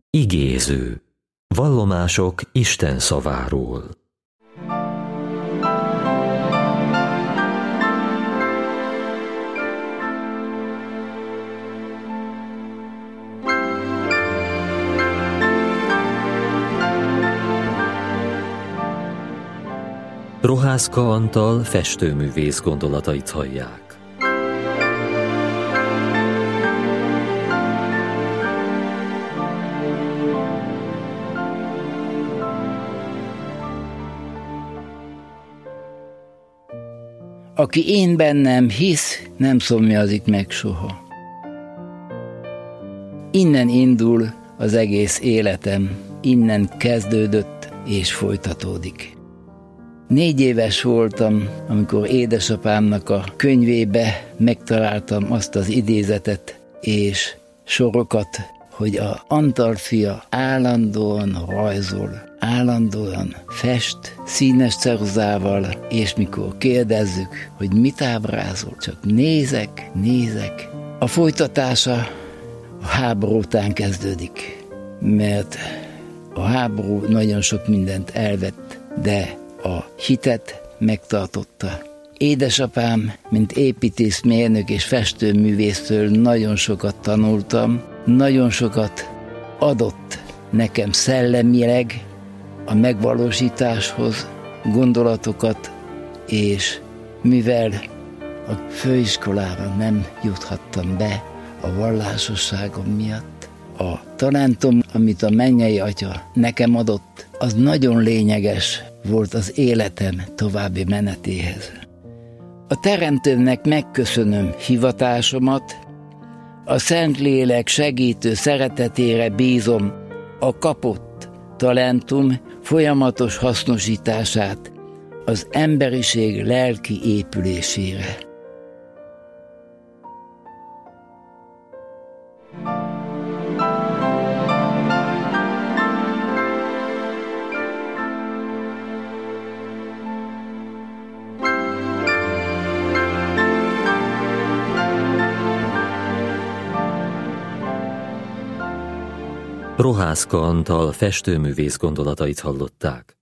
Igéző. Vallomások Isten szaváról. Rohászka Antal festőművész gondolatait hallják. Aki én bennem hisz, nem szomjazik meg soha. Innen indul az egész életem, innen kezdődött és folytatódik. 4 éves voltam, amikor édesapámnak a könyvébe megtaláltam azt az idézetet és sorokat, hogy a Antal fia állandóan rajzol, állandóan fest, színes ceruzával, és mikor kérdezzük, hogy mit ábrázol, csak nézek. A folytatása a háború után kezdődik, mert a háború nagyon sok mindent elvett, de a hitet megtartotta. Édesapám, mint építészmérnök és festőművésztől nagyon sokat tanultam, nagyon sokat adott nekem szellemileg a megvalósításhoz gondolatokat, és mivel a főiskolára nem juthattam be a vallásosságom miatt, a talentum, amit a mennyei Atya nekem adott, az nagyon lényeges volt az életem további menetéhez. A Teremtőnek megköszönöm hivatásomat, a Szentlélek segítő szeretetére bízom a kapott talentum folyamatos hasznosítását az emberiség lelki épülésére. Rohászka Antal festőművész gondolatait hallották.